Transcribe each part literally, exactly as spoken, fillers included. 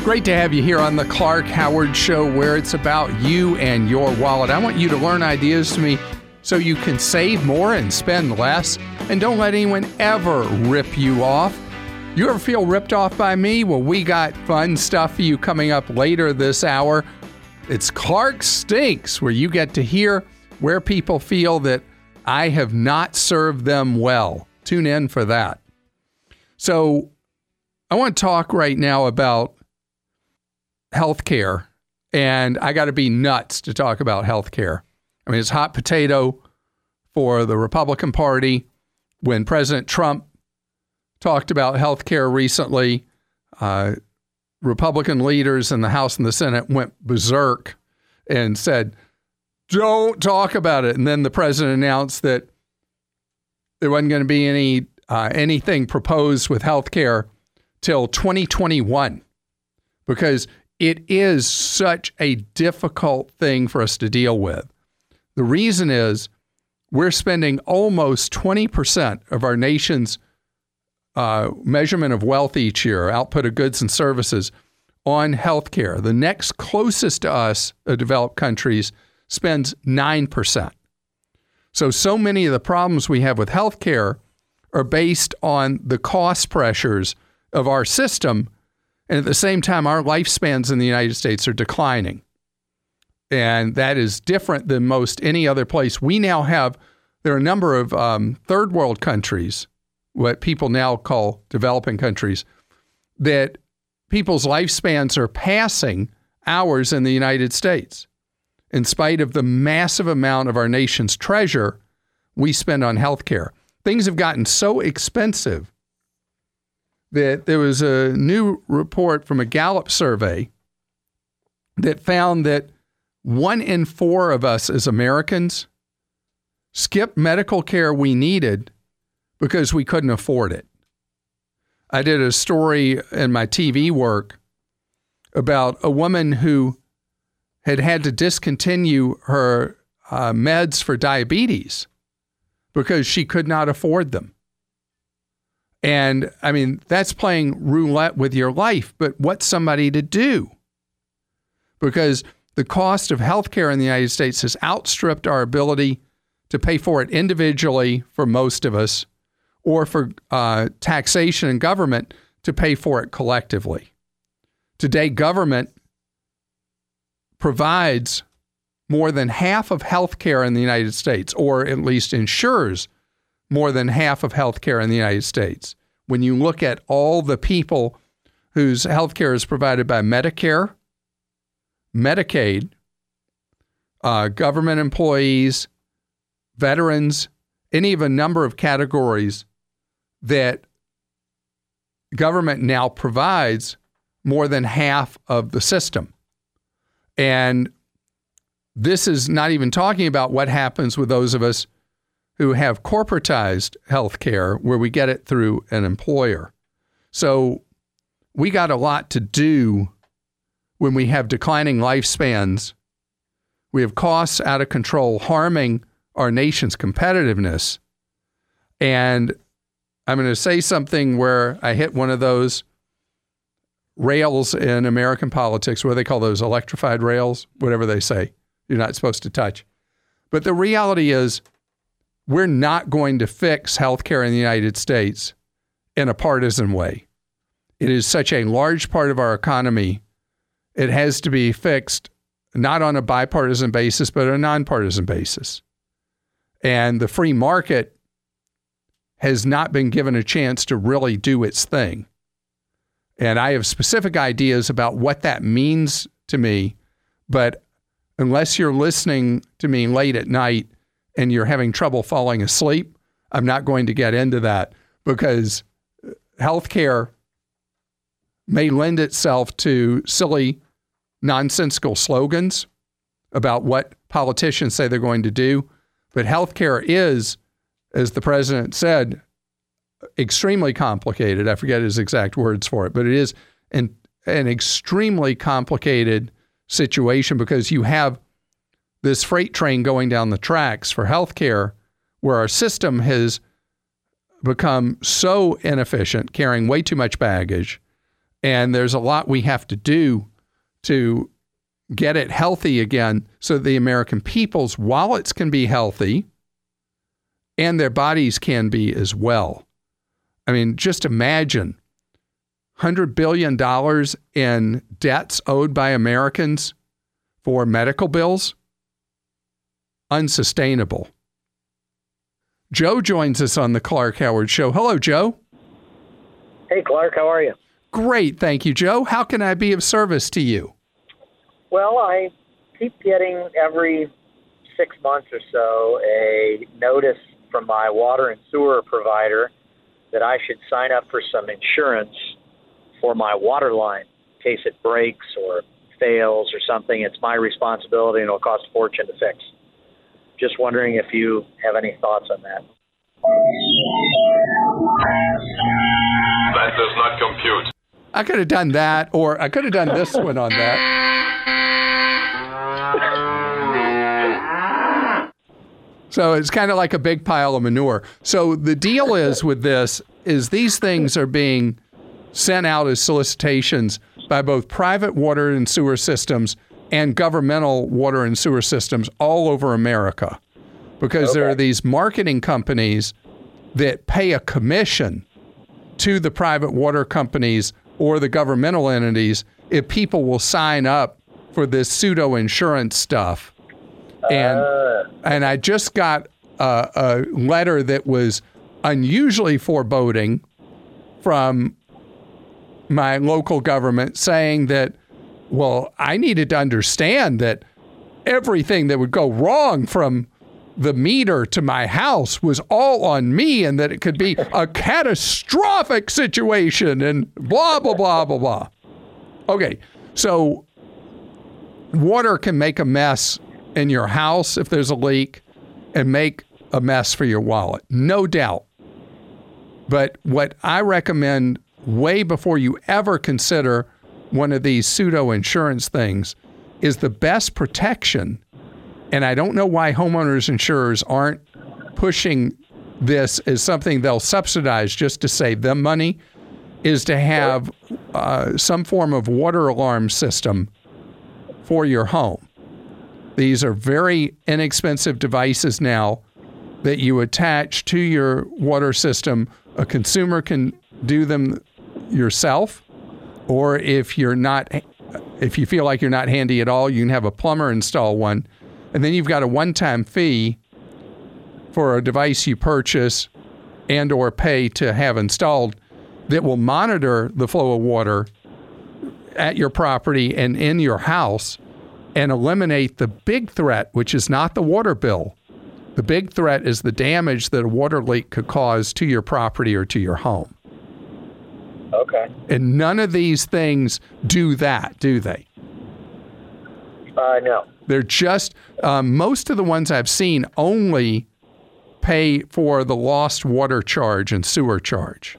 Great to have you here on the Clark Howard Show, where it's about you and your wallet. I want you to learn ideas from me so you can save more and spend less, and don't let anyone ever rip you off. You ever feel ripped off by me? Well, we got fun stuff for you coming up later this hour. It's Clark Stinks, where you get to hear where people feel that I have not served them well. Tune in for that. So I want to talk right now about healthcare, and I got to be nuts to talk about healthcare. I mean, it's hot potato for the Republican Party. When President Trump talked about healthcare recently, uh, Republican leaders in the House and the Senate went berserk and said, don't talk about it. And then the president announced that there wasn't going to be any uh, anything proposed with healthcare till twenty twenty-one, because it is such a difficult thing for us to deal with. The reason is we're spending almost twenty percent of our nation's uh, measurement of wealth each year, output of goods and services, on healthcare. The next closest to us, uh, developed countries, spends nine percent. So, so many of the problems we have with healthcare are based on the cost pressures of our system. And at the same time, our lifespans in the United States are declining. And that is different than most any other place. We now have, there are a number of um, third world countries, what people now call developing countries, that people's lifespans are passing ours in the United States. In spite of the massive amount of our nation's treasure we spend on healthcare. Things have gotten so expensive that there was a new report from a Gallup survey that found that one in four of us as Americans skipped medical care we needed because we couldn't afford it. I did a story in my T V work about a woman who had had to discontinue her uh, meds for diabetes because she could not afford them. And I mean, that's playing roulette with your life, but what's somebody to do? Because the cost of healthcare in the United States has outstripped our ability to pay for it individually for most of us, or for uh, taxation and government to pay for it collectively. Today, government provides more than half of healthcare in the United States, or at least insures more than half of healthcare in the United States. When you look at all the people whose healthcare is provided by Medicare, Medicaid, uh, government employees, veterans, any of a number of categories that government now provides more than half of the system. And this is not even talking about what happens with those of us who have corporatized health care, where we get it through an employer. So we got a lot to do when we have declining lifespans. We have costs out of control, harming our nation's competitiveness. And I'm going to say something where I hit one of those rails in American politics. What do they call those? Electrified rails? Whatever they say. You're not supposed to touch. But the reality is, we're not going to fix healthcare in the United States in a partisan way. It is such a large part of our economy. It has to be fixed not on a bipartisan basis, but a nonpartisan basis. And the free market has not been given a chance to really do its thing. And I have specific ideas about what that means to me, but unless you're listening to me late at night and you're having trouble falling asleep, I'm not going to get into that, because healthcare may lend itself to silly, nonsensical slogans about what politicians say they're going to do. But healthcare is, as the president said, extremely complicated. I forget his exact words for it, but it is an, an extremely complicated situation, because you have this freight train going down the tracks for healthcare, where our system has become so inefficient, carrying way too much baggage, And there's a lot we have to do to get it healthy again so the American people's wallets can be healthy and their bodies can be as well. I mean, just imagine one hundred billion dollars in debts owed by Americans for medical bills. Unsustainable. Joe joins us on the Clark Howard Show. Hello, Joe. Hey, Clark. How are you? Great. Thank you, Joe. How can I be of service to you? Well, I keep getting every six months or so a notice from my water and sewer provider that I should sign up for some insurance for my water line in case it breaks or fails or something. It's my responsibility and it'll cost a fortune to fix. Just wondering if you have any thoughts on that. That does not compute. I could have done that, or I could have done this one on that. So it's kind of like a big pile of manure. So the deal is with this is these things are being sent out as solicitations by both private water and sewer systems and governmental water and sewer systems all over America, because okay. there are these marketing companies that pay a commission to the private water companies or the governmental entities if people will sign up for this pseudo insurance stuff. And uh. and I just got a, a letter that was unusually foreboding from my local government saying that, well, I needed to understand that everything that would go wrong from the meter to my house was all on me and that it could be a catastrophic situation and blah, blah, blah, blah, blah. Okay, so water can make a mess in your house if there's a leak and make a mess for your wallet, no doubt. But what I recommend way before you ever consider one of these pseudo insurance things is the best protection. And I don't know why homeowners insurers aren't pushing this as something they'll subsidize just to save them money, is to have uh, some form of water alarm system for your home. These are very inexpensive devices now that you attach to your water system. A consumer can do them yourself, or if you're not, if you feel like you're not handy at all, you can have a plumber install one. And then you've got a one-time fee for a device you purchase and or pay to have installed that will monitor the flow of water at your property and in your house and eliminate the big threat, which is not the water bill. The big threat is the damage that a water leak could cause to your property or to your home. Okay. And none of these things do that, do they? Uh, no. They're just, um, most of the ones I've seen only pay for the lost water charge and sewer charge.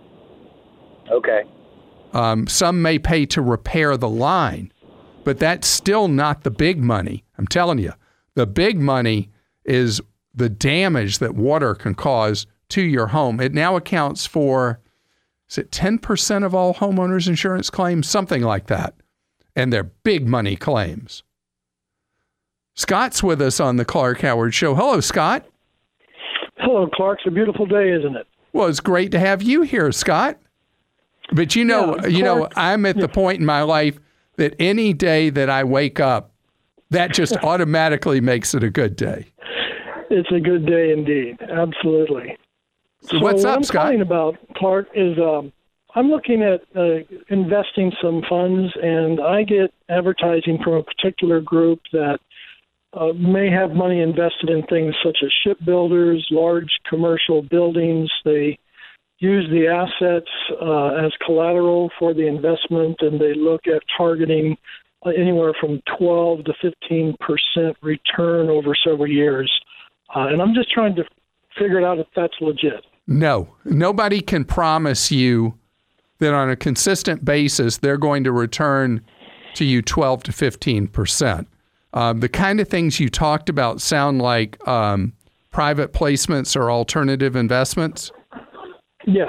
Okay. Um, some may pay to repair the line, but that's still not the big money. I'm telling you, the big money is the damage that water can cause to your home. It now accounts for, is it ten percent of all homeowners insurance claims? Something like that. And they're big money claims. Scott's with us on the Clark Howard Show. Hello, Scott. Hello, Clark. It's a beautiful day, isn't it? Well, it's great to have you here, Scott. But you know, yeah, you Clark, know, I'm at the point in my life that any day that I wake up, that just automatically makes it a good day. It's a good day indeed. Absolutely. So, so what's what up, I'm Scott? talking about, Clark, is um, I'm looking at uh, investing some funds, and I get advertising from a particular group that uh, may have money invested in things such as shipbuilders, large commercial buildings. They use the assets uh, as collateral for the investment, and they look at targeting uh, anywhere from twelve to fifteen percent return over several years. Uh, and I'm just trying to figure it out if that's legit. No, nobody can promise you that on a consistent basis they're going to return to you twelve to fifteen percent. Um, the kind of things you talked about sound like um, private placements or alternative investments. Yes.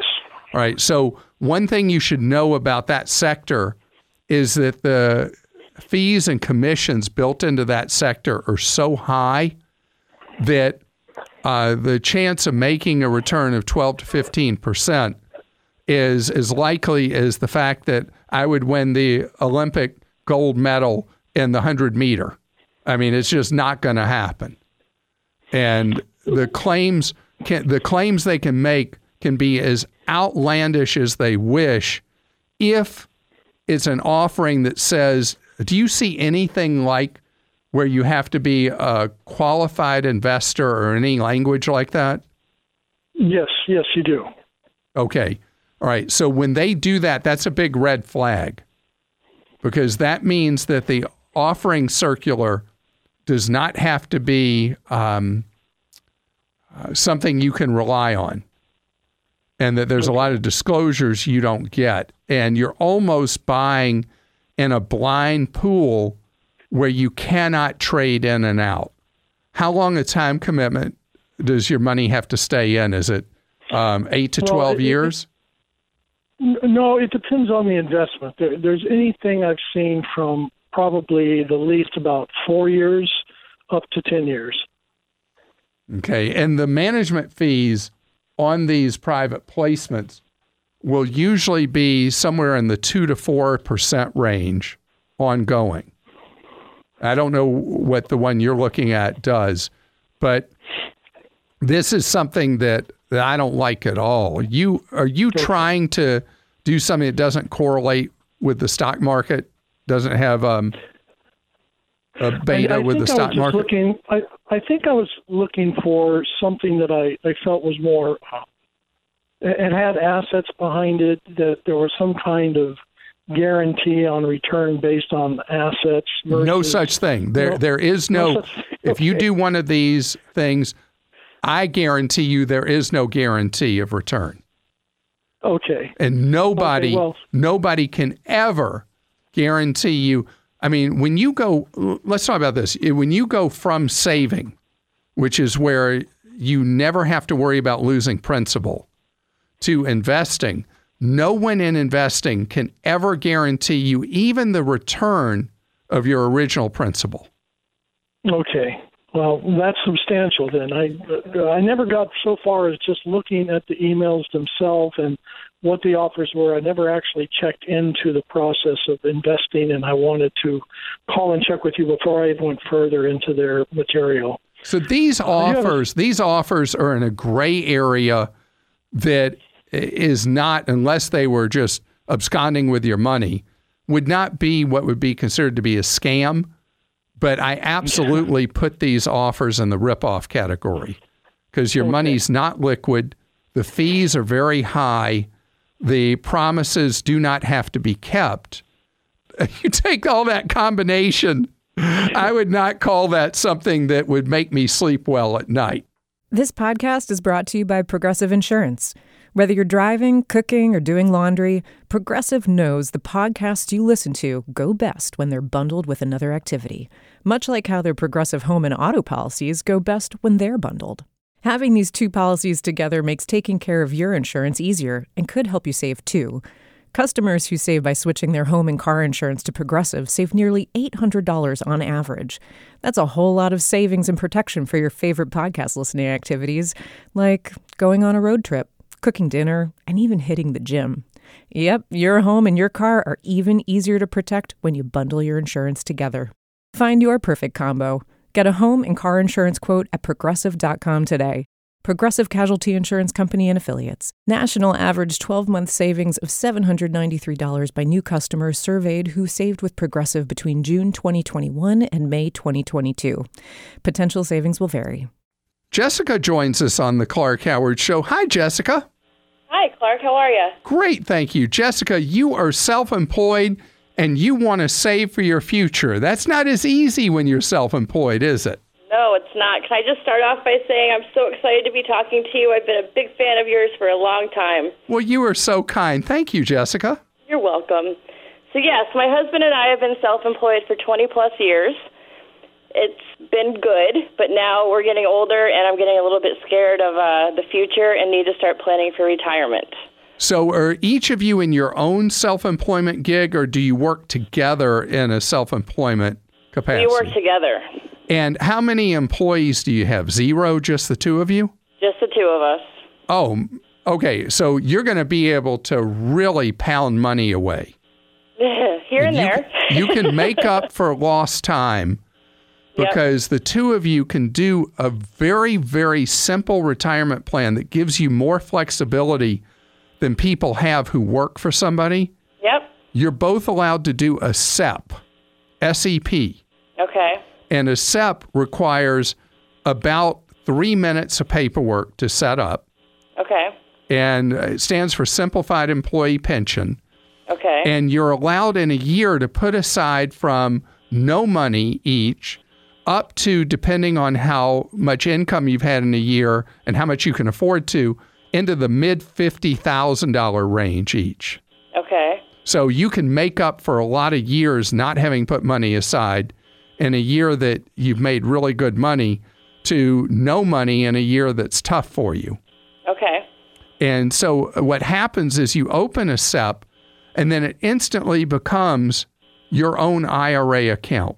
All right. So one thing you should know about that sector is that the fees and commissions built into that sector are so high that uh, the chance of making a return of twelve to fifteen percent is as likely as the fact that I would win the Olympic gold medal in the hundred meter. I mean, it's just not going to happen. And the claims can, the claims they can make can be as outlandish as they wish if it's an offering that says, do you see anything like where you have to be a qualified investor or any language like that? Yes, yes, you do. Okay. All right. So when they do that, that's a big red flag, because that means that the offering circular does not have to be um, uh, something you can rely on, and that there's a lot of disclosures you don't get. And you're almost buying in a blind pool where you cannot trade in and out. How long a time commitment does your money have to stay in? Is it um, eight to twelve well, it, years? It, no, it depends on the investment. There, there's anything I've seen from probably the least about four years up to ten years. Okay. And the management fees on these private placements will usually be somewhere in the two to four percent range ongoing. I don't know what the one you're looking at does, but this is something that, that I don't like at all. You are you okay. trying to do something that doesn't correlate with the stock market, doesn't have um, a beta I, I with the stock market? Looking, I, I think I was looking for something that I, I felt was more, uh, it had assets behind it, that there was some kind of guarantee on return based on assets. Versus, no such thing. There, no, there is no, no such, if okay. you do one of these things, I guarantee you there is no guarantee of return. Okay. And nobody, okay, well, nobody can ever guarantee you. I mean, when you go, let's talk about this. When you go from saving, which is where you never have to worry about losing principal, to investing, no one in investing can ever guarantee you even the return of your original principal. Okay. Well, that's substantial then. I I never got so far as just looking at the emails themselves and what the offers were. I never actually checked into the process of investing, and I wanted to call and check with you before I even went further into their material. So these offers, uh, these offers are in a gray area that is not, unless they were just absconding with your money, would not be what would be considered to be a scam. But I absolutely put these offers in the ripoff category because your okay. money's not liquid. The fees are very high. The promises do not have to be kept. You take all that combination, I would not call that something that would make me sleep well at night. This podcast is brought to you by Progressive Insurance. Whether you're driving, cooking, or doing laundry, Progressive knows the podcasts you listen to go best when they're bundled with another activity, much like how their Progressive home and auto policies go best when they're bundled. Having these two policies together makes taking care of your insurance easier and could help you save too. Customers who save by switching their home and car insurance to Progressive save nearly eight hundred dollars on average. That's a whole lot of savings and protection for your favorite podcast listening activities, like going on a road trip, cooking dinner, and even hitting the gym. Yep, your home and your car are even easier to protect when you bundle your insurance together. Find your perfect combo. Get a home and car insurance quote at progressive dot com today. Progressive Casualty Insurance Company and Affiliates. National average twelve-month savings of seven hundred ninety-three dollars by new customers surveyed who saved with Progressive between June twenty twenty-one and May twenty twenty-two. Potential savings will vary. Jessica joins us on the Clark Howard Show. Hi, Jessica. Hi, Clark. How are you? Great, thank you. Jessica, you are self-employed and you want to save for your future. That's not as easy when you're self-employed, is it? No, it's not. Can I just start off by saying I'm so excited to be talking to you. I've been a big fan of yours for a long time. Well, you are so kind. Thank you, Jessica. You're welcome. So, yes, my husband and I have been self-employed for twenty plus years. It's been good, but now we're getting older, and I'm getting a little bit scared of uh, the future and need to start planning for retirement. So are each of you in your own self-employment gig, or do you work together in a self-employment capacity? We work together. And how many employees do you have? Zero, just the two of you? Just the two of us. Oh, okay. So you're going to be able to really pound money away. Here and, and you there. Can, you can make up for lost time because yep. the two of you can do a very, very simple retirement plan that gives you more flexibility than people have who work for somebody. Yep. You're both allowed to do a S E P, S E P. Okay. And a S E P requires about three minutes of paperwork to set up. Okay. And it stands for Simplified Employee Pension. Okay. And you're allowed in a year to put aside from no money each up to, depending on how much income you've had in a year and how much you can afford to, into the mid fifty thousand dollars range each. Okay. So you can make up for a lot of years not having put money aside in a year that you've made really good money to no money in a year that's tough for you. Okay. And so what happens is you open a S E P and then it instantly becomes your own I R A account.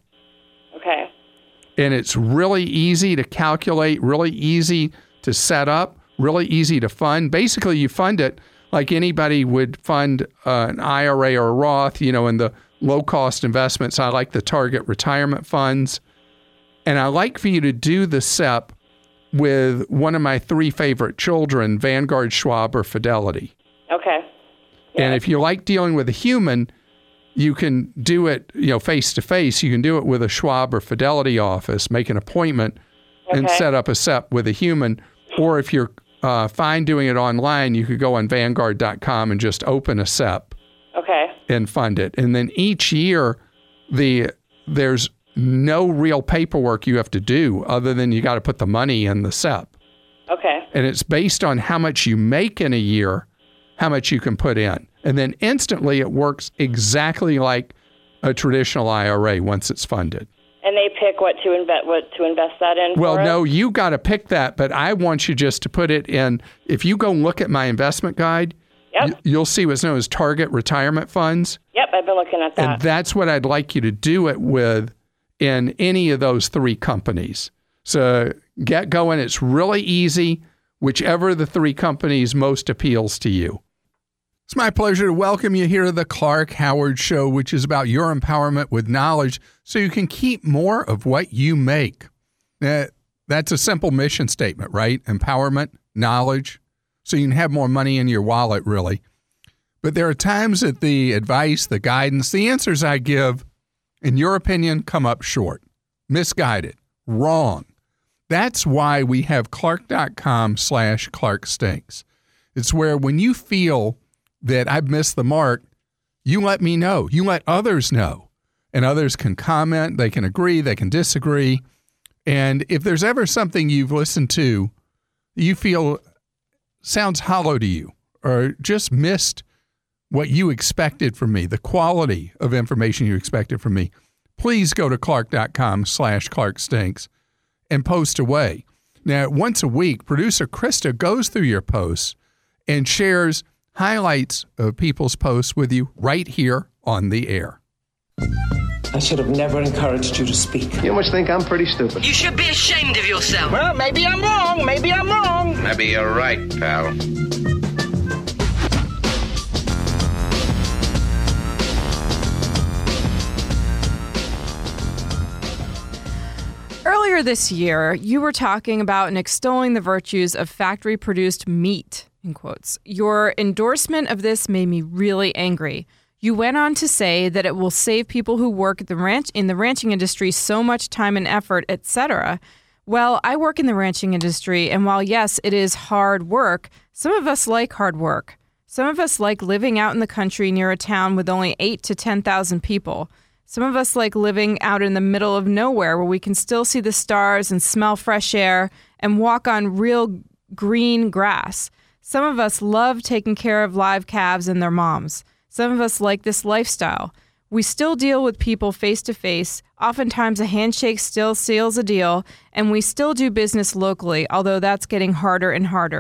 Okay. And it's really easy to calculate, really easy to set up, really easy to fund. Basically, you fund it like anybody would fund uh, an I R A or a Roth, you know, in the low-cost investments. I like the target retirement funds. And I like for you to do the S E P with one of my three favorite children, Vanguard, Schwab, or Fidelity. Okay. Yeah. And if you like dealing with a human, you can do it, you know, face-to-face. You can do it with a Schwab or Fidelity office, make an appointment, okay. and set up a S E P with a human. Or if you're uh, fine doing it online, you could go on Vanguard dot com and just open a S E P. Okay. And fund it. And then each year, the there's no real paperwork you have to do other than you got to put the money in the S E P. Okay. And it's based on how much you make in a year, how much you can put in. And then instantly it works exactly like a traditional I R A once it's funded. And they pick what to invest what to invest that in? Well, for no, it? you got to pick that, but I want you just to put it in. If you go look at my investment guide, yep. you'll see what's known as target retirement funds. Yep, I've been looking at that. And that's what I'd like you to do it with in any of those three companies. So get going. It's really easy, whichever of the three companies most appeals to you. It's my pleasure to welcome you here to the Clark Howard Show, which is about your empowerment with knowledge so you can keep more of what you make. Uh, that's a simple mission statement, right? Empowerment, knowledge, so you can have more money in your wallet, really. But there are times that the advice, the guidance, the answers I give, in your opinion, come up short, misguided, wrong. That's why we have Clark.com slash Clark Stinks. It's where when you feel that I've missed the mark, you let me know. You let others know. And others can comment, they can agree, they can disagree. And if there's ever something you've listened to you feel sounds hollow to you or just missed what you expected from me, the quality of information you expected from me, please go to Clark.com slash Clark Stinks and post away. Now, once a week, producer Krista goes through your posts and shares highlights of people's posts with you right here on the air. I should have never encouraged you to speak. You must think I'm pretty stupid. You should be ashamed of yourself. Well, maybe I'm wrong. Maybe I'm wrong. Maybe you're right, pal. Earlier this year, you were talking about and extolling the virtues of factory-produced meat, in quotes. Your endorsement of this made me really angry. You went on to say that it will save people who work at the ranch in the ranching industry so much time and effort, et cetera. Well, I work in the ranching industry, and while yes, it is hard work, some of us like hard work. Some of us like living out in the country near a town with only eight to ten thousand people. Some of us like living out in the middle of nowhere where we can still see the stars and smell fresh air and walk on real green grass. Some of us love taking care of live calves and their moms. Some of us like this lifestyle. We still deal with people face to face. Oftentimes a handshake still seals a deal, and we still do business locally, although that's getting harder and harder.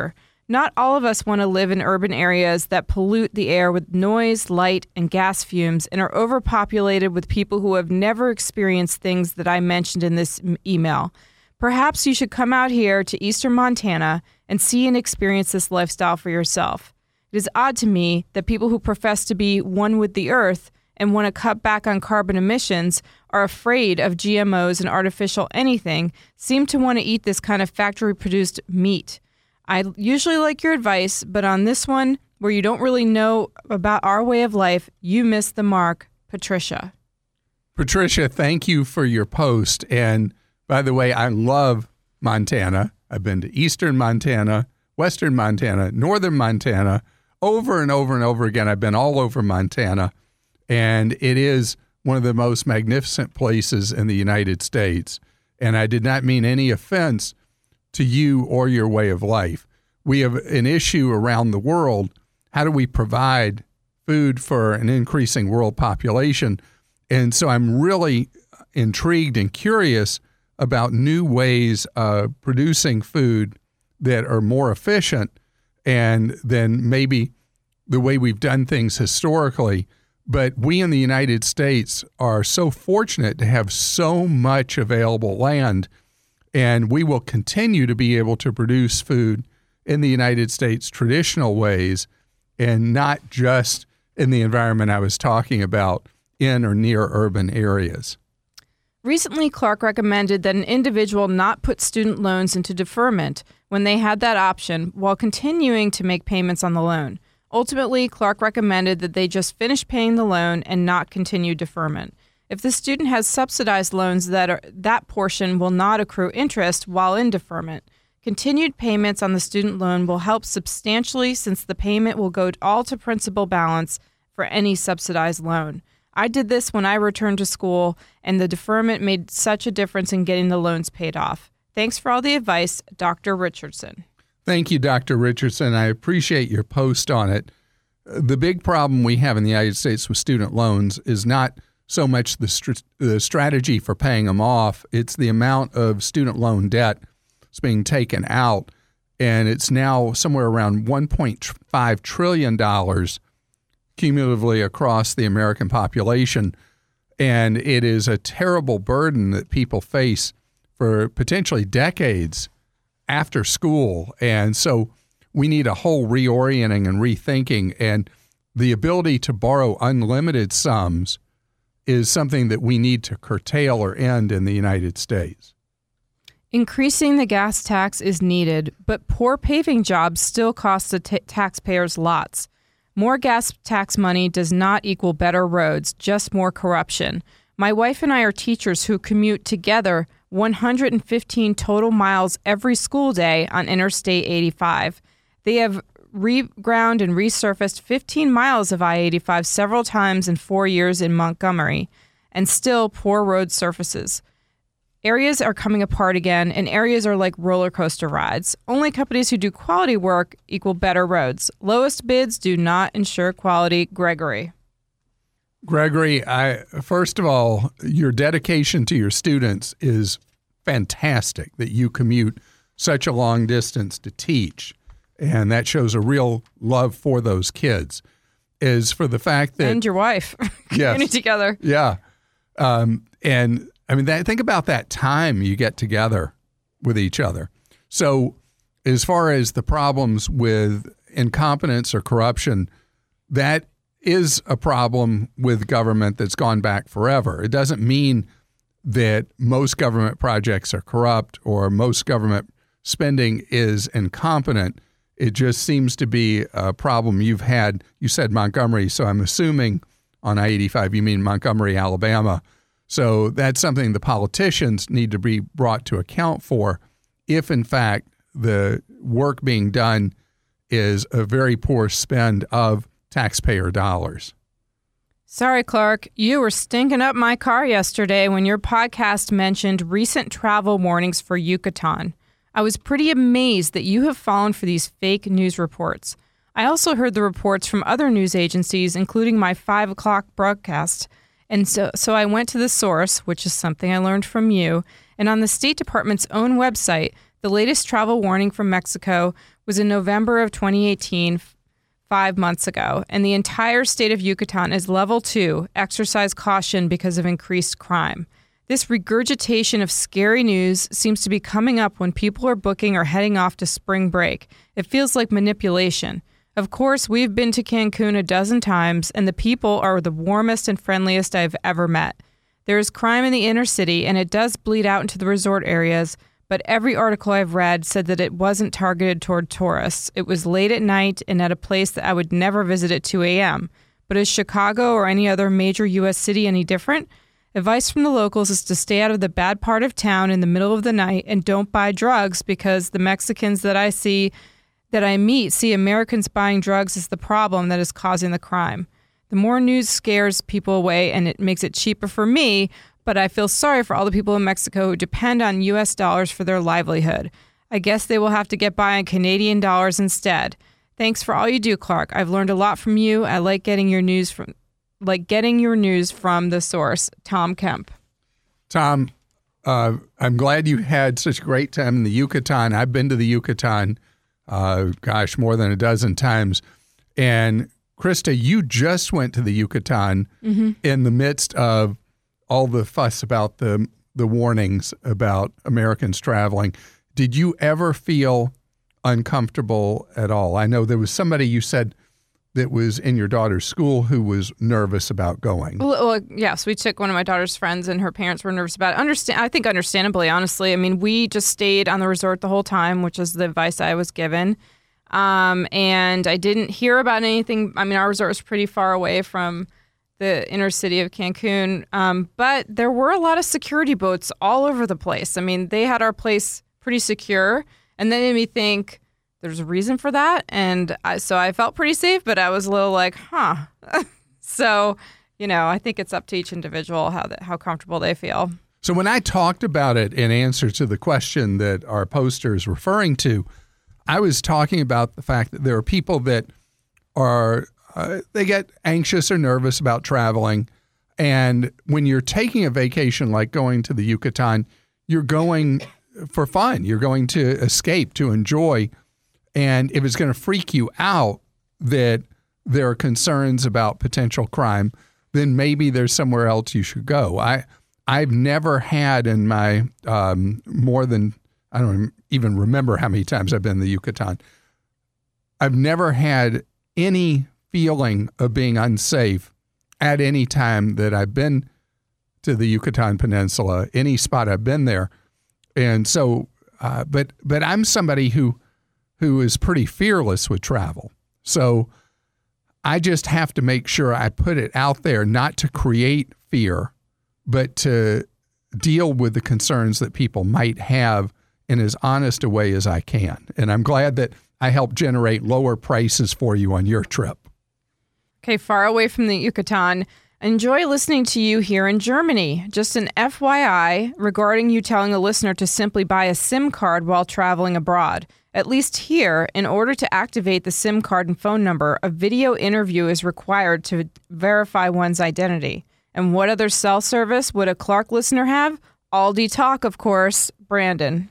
Not all of us want to live in urban areas that pollute the air with noise, light, and gas fumes and are overpopulated with people who have never experienced things that I mentioned in this m- email. Perhaps you should come out here to eastern Montana and see and experience this lifestyle for yourself. It is odd to me that people who profess to be one with the earth and want to cut back on carbon emissions are afraid of G M Os and artificial anything, seem to want to eat this kind of factory-produced meat. I usually like your advice, but on this one, where you don't really know about our way of life, you missed the mark. Patricia. Patricia, thank you for your post. And by the way, I love Montana. I've been to eastern Montana, western Montana, northern Montana, over and over and over again. I've been all over Montana, and it is one of the most magnificent places in the United States. And I did not mean any offense to you or your way of life. We have an issue around the world. How do we provide food for an increasing world population? And so I'm really intrigued and curious about new ways of producing food that are more efficient and than maybe the way we've done things historically. But we in the United States are so fortunate to have so much available land, and we will continue to be able to produce food in the United States traditional ways and not just in the environment I was talking about in or near urban areas. Recently, Clark recommended that an individual not put student loans into deferment when they had that option while continuing to make payments on the loan. Ultimately, Clark recommended that they just finish paying the loan and not continue deferment. If the student has subsidized loans, that are, that portion will not accrue interest while in deferment. Continued payments on the student loan will help substantially since the payment will go all to principal balance for any subsidized loan. I did this when I returned to school, and the deferment made such a difference in getting the loans paid off. Thanks for all the advice, Doctor Richardson. Thank you, Doctor Richardson. I appreciate your post on it. The big problem we have in the United States with student loans is not so much the, st- the strategy for paying them off. It's the amount of student loan debt that's being taken out, and it's now somewhere around one point five trillion dollars cumulatively across the American population, and it is a terrible burden that people face for potentially decades after school. And so we need a whole reorienting and rethinking, and the ability to borrow unlimited sums is something that we need to curtail or end in the United States. Increasing the gas tax is needed, but poor paving jobs still cost the t- taxpayers lots. More gas tax money does not equal better roads, just more corruption. My wife and I are teachers who commute together one hundred fifteen total miles every school day on Interstate eighty-five. They have reground and resurfaced fifteen miles of I eighty-five several times in four years in Montgomery, and still poor road surfaces. Areas are coming apart again, and areas are like roller coaster rides. Only companies who do quality work equal better roads. Lowest bids do not ensure quality. Gregory. Gregory, I first of all, your dedication to your students is fantastic, that you commute such a long distance to teach, and that shows a real love for those kids. Is for the fact that... And your wife. Yes. Getting together. Yeah. Um, and I mean, that, think about that time you get together with each other. So as far as the problems with incompetence or corruption, that is a problem with government that's gone back forever. It doesn't mean that most government projects are corrupt or most government spending is incompetent. It just seems to be a problem you've had. You said Montgomery, so I'm assuming on I eighty-five you mean Montgomery, Alabama. So that's something the politicians need to be brought to account for if, in fact, the work being done is a very poor spend of taxpayer dollars. Sorry, Clark. You were stinking up my car yesterday when your podcast mentioned recent travel warnings for Yucatan. I was pretty amazed that you have fallen for these fake news reports. I also heard the reports from other news agencies, including my five o'clock broadcast. And so, so I went to the source, which is something I learned from you, and on the State Department's own website, the latest travel warning from Mexico, was in November of twenty eighteen, f- five months ago, and the entire state of Yucatan is level two, exercise caution because of increased crime. This regurgitation of scary news seems to be coming up when people are booking or heading off to spring break. It feels like manipulation. Of course, we've been to Cancun a dozen times, and the people are the warmest and friendliest I've ever met. There is crime in the inner city, and it does bleed out into the resort areas, but every article I've read said that it wasn't targeted toward tourists. It was late at night and at a place that I would never visit at two a.m. But is Chicago or any other major U S city any different? Advice from the locals is to stay out of the bad part of town in the middle of the night and don't buy drugs, because the Mexicans that I see, that I meet, see Americans buying drugs as the problem that is causing the crime. The more news scares people away and it makes it cheaper for me, but I feel sorry for all the people in Mexico who depend on U S dollars for their livelihood. I guess they will have to get by on Canadian dollars instead. Thanks for all you do, Clark. I've learned a lot from you. I like getting your news from like getting your news from the source. Tom Kemp. Tom, uh, I'm glad you had such a great time in the Yucatan. I've been to the Yucatan, uh, gosh, more than a dozen times. And Krista, you just went to the Yucatan mm-hmm. in the midst of all the fuss about the the warnings about Americans traveling. Did you ever feel uncomfortable at all? I know there was somebody you said that was in your daughter's school who was nervous about going. Well, well, yes, we took one of my daughter's friends, and her parents were nervous about it. Understand, I think understandably, honestly. I mean, we just stayed on the resort the whole time, which is the advice I was given. Um, and I didn't hear about anything. I mean, our resort was pretty far away from the inner city of Cancun, um, but there were a lot of security boats all over the place. I mean, they had our place pretty secure, and that made me think, there's a reason for that. And I, so I felt pretty safe, but I was a little like, huh. So, you know, I think it's up to each individual how that, how comfortable they feel. So when I talked about it in answer to the question that our poster is referring to, I was talking about the fact that there are people that are, uh, they get anxious or nervous about traveling. And when you're taking a vacation like going to the Yucatan, you're going for fun. You're going to escape, to enjoy. And if it's going to freak you out that there are concerns about potential crime, then maybe there's somewhere else you should go. I, I've never had in my um, more than, I don't even remember how many times I've been in the Yucatan. I've never had any feeling of being unsafe at any time that I've been to the Yucatan Peninsula, any spot I've been there. And so, uh, but but I'm somebody who who is pretty fearless with travel. So I just have to make sure I put it out there, not to create fear, but to deal with the concerns that people might have in as honest a way as I can. And I'm glad that I helped generate lower prices for you on your trip. Okay, far away from the Yucatan, enjoy listening to you here in Germany. Just an F Y I regarding you telling a listener to simply buy a SIM card while traveling abroad. At least here, in order to activate the SIM card and phone number, a video interview is required to verify one's identity. And what other cell service would a Clark listener have? Aldi Talk, of course. Brandon.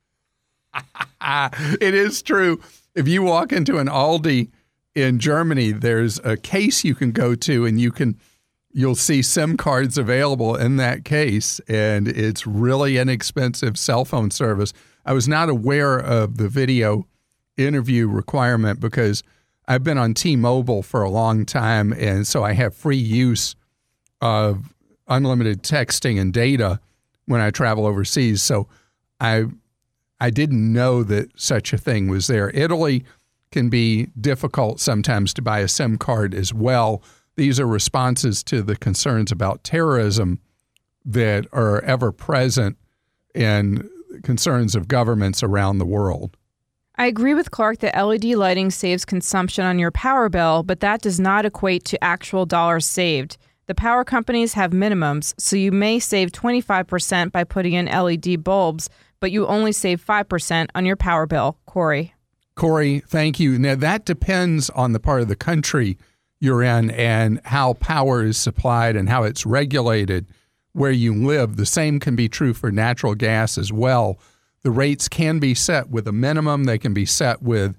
It is true. If you walk into an Aldi in Germany, there's a case you can go to, and you can you'll see SIM cards available in that case, and it's really inexpensive cell phone service. I was not aware of the video interview requirement because I've been on T-Mobile for a long time, and so I have free use of unlimited texting and data when I travel overseas. So I I didn't know that such a thing was there. Italy can be difficult sometimes to buy a SIM card as well. These are responses to the concerns about terrorism that are ever present in concerns of governments around the world. I agree with Clark that L E D lighting saves consumption on your power bill, but that does not equate to actual dollars saved. The power companies have minimums, so you may save twenty-five percent by putting in L E D bulbs, but you only save five percent on your power bill. Corey. Corey, thank you. Now, that depends on the part of the country you're in and how power is supplied and how it's regulated where you live. The same can be true for natural gas as well. The rates can be set with a minimum. They can be set with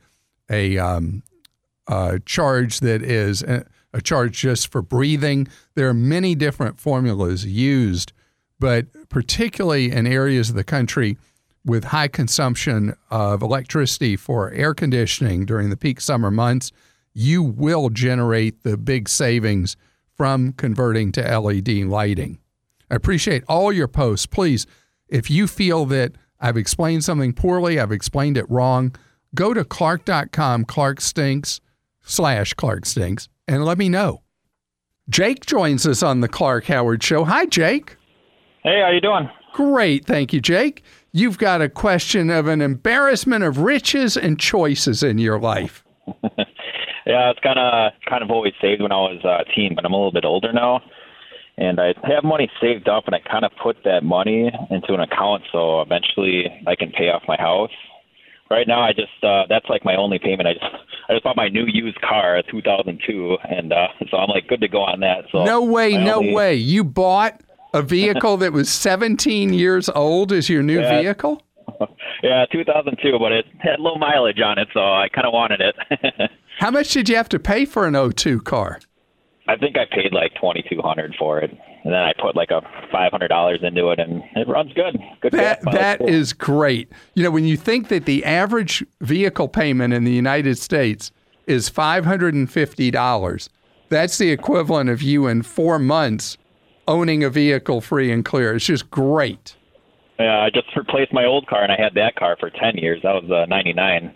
a, um, a charge that is a, a charge just for breathing. There are many different formulas used, but particularly in areas of the country with high consumption of electricity for air conditioning during the peak summer months, you will generate the big savings from converting to L E D lighting. I appreciate all your posts. Please, if you feel that I've explained something poorly, I've explained it wrong, go to Clark dot com, Clark Stinks, slash Clark Stinks, and let me know. Jake joins us on the Clark Howard Show. Hi, Jake. Hey, how you doing? Great, thank you, Jake. You've got a question of an embarrassment of riches and choices in your life. Yeah, it's kind of kind of always saved when I was a teen, but I'm a little bit older now. And I have money saved up, and I kind of put that money into an account so eventually I can pay off my house. Right now, I just uh, that's like my only payment. I just I just bought my new used car, a two thousand two, and uh, so I'm like good to go on that. So no way, I no only, way. You bought a vehicle that was seventeen years old as your new yeah, vehicle? Yeah, two thousand two, but it had low mileage on it, so I kind of wanted it. How much did you have to pay for an oh two car? I think I paid like twenty-two hundred dollars for it, and then I put like a five hundred dollars into it, and it runs good. Good. That that cool. is great. You know, when you think that the average vehicle payment in the United States is five hundred fifty dollars, that's the equivalent of you in four months owning a vehicle free and clear. It's just great. Yeah, I just replaced my old car, and I had that car for ten years. That was uh, ninety-nine.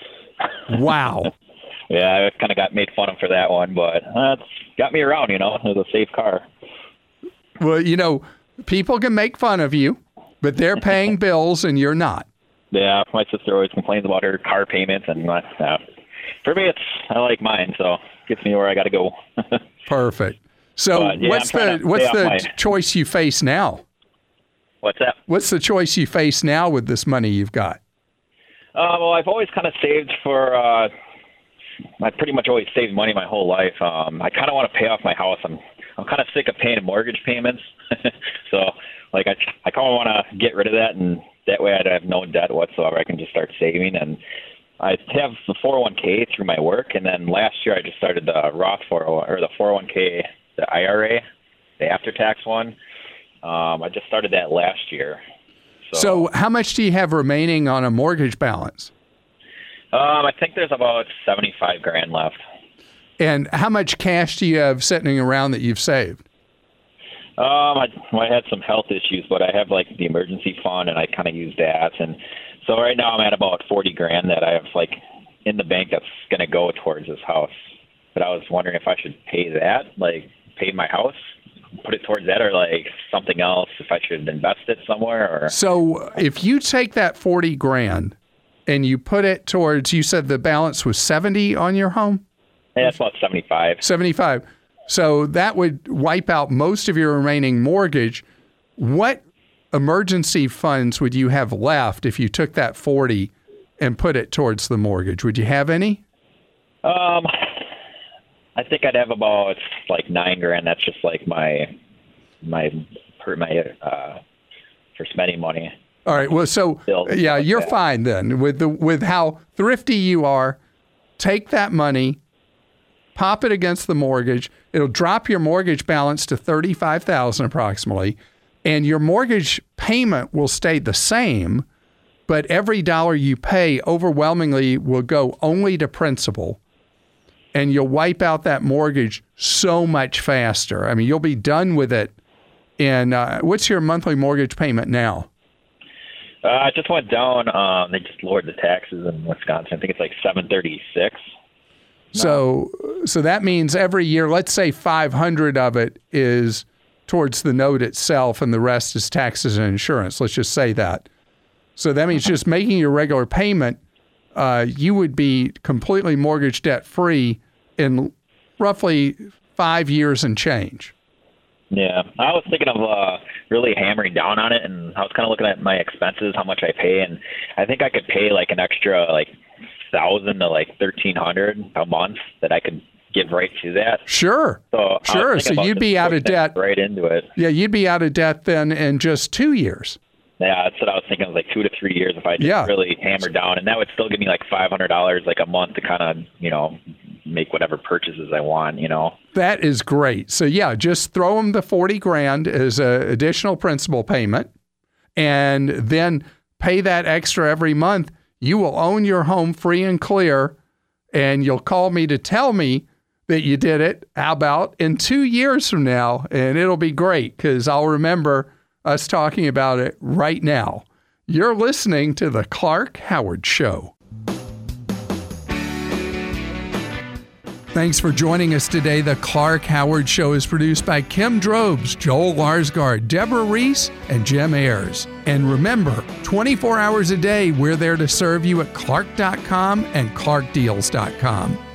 Wow. Yeah, I kind of got made fun of for that one, but uh, it's got me around, you know. It was a safe car. Well, you know, people can make fun of you, but they're paying bills and you're not. Yeah, my sister always complains about her car payments, and uh, for me, it's I like mine, so it gets me where I got to go. Perfect. So, but, yeah, what's the what's the my... choice you face now? What's that? What's the choice you face now with this money you've got? Uh, well, I've always kind of saved for. Uh, I pretty much always saved money my whole life. Um, I kind of want to pay off my house. I'm I'm kind of sick of paying mortgage payments. So, like, I I kind of want to get rid of that, and that way I'd have no debt whatsoever. I can just start saving, and I have the four oh one k through my work, and then last year I just started the Roth four oh one or the four oh one k, the I R A, the after-tax one. Um, I just started that last year. So, so how much do you have remaining on a mortgage balance? Um, I think there's about seventy-five grand left. And how much cash do you have sitting around that you've saved? Um, I, well, I had some health issues, but I have like the emergency fund, and I kind of use that. And so right now I'm at about forty grand that I have like in the bank that's going to go towards this house. But I was wondering if I should pay that, like pay my house, put it towards that, or like something else, if I should invest it somewhere. Or so if you take that forty grand and you put it towards, you said the balance was seventy on your home? Yeah, that's about seventy-five. seventy-five. So that would wipe out most of your remaining mortgage. What emergency funds would you have left if you took that forty and put it towards the mortgage? Would you have any? Um, I think I'd have about like nine grand. That's just like my my per my uh, for spending money. All right. Well, so yeah, you're fine then with the with how thrifty you are. Take that money, pop it against the mortgage. It'll drop your mortgage balance to thirty-five thousand dollars approximately, and your mortgage payment will stay the same, but every dollar you pay overwhelmingly will go only to principal, and you'll wipe out that mortgage so much faster. I mean, you'll be done with it. And uh, what's your monthly mortgage payment now? Uh, it just went down. Um, they just lowered the taxes in Wisconsin. I think it's like seven thirty-six. No. So, so that means every year, let's say five hundred of it is towards the note itself, and the rest is taxes and insurance. Let's just say that. So that means just making your regular payment, uh, you would be completely mortgage debt free in roughly five years and change. Yeah, I was thinking of uh, really hammering down on it, and I was kind of looking at my expenses, how much I pay, and I think I could pay like an extra like thousand to like thirteen hundred a month that I could give right to that. Sure, so sure. So you'd be out of debt right into it. Yeah, you'd be out of debt then in just two years. Yeah, that's what I was thinking. It was like two to three years if I just yeah. really hammer down, and that would still give me like five hundred dollars like a month to kind of, you know, make whatever purchases I want, you know. That is great. So yeah, just throw them the forty grand as an additional principal payment, and then pay that extra every month. You will own your home free and clear, and you'll call me to tell me that you did it. How about in two years from now? And it'll be great because I'll remember us talking about it right now. You're listening to The Clark Howard Show. Thanks for joining us today. The Clark Howard Show is produced by Kim Drobes, Joel Larsgaard, Deborah Reese, and Jim Ayers. And remember, twenty-four hours a day, we're there to serve you at clark dot com and clark deals dot com.